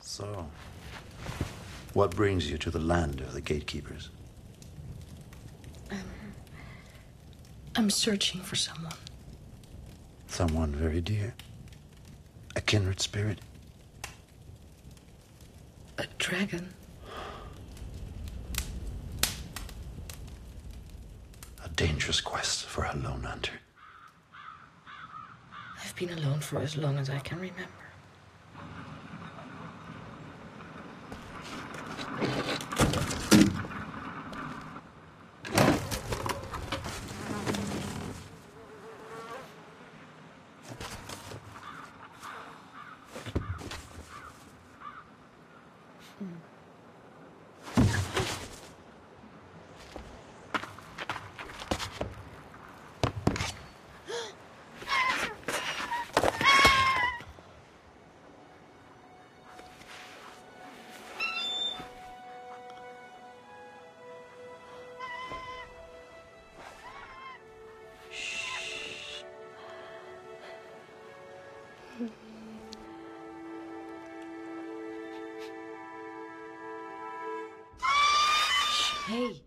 So, what brings you to the land of the gatekeepers? I'm searching for someone. Someone very dear? A kindred spirit? A dragon. A dangerous quest for a lone hunter. I've been alone for as long as I can remember. Hey.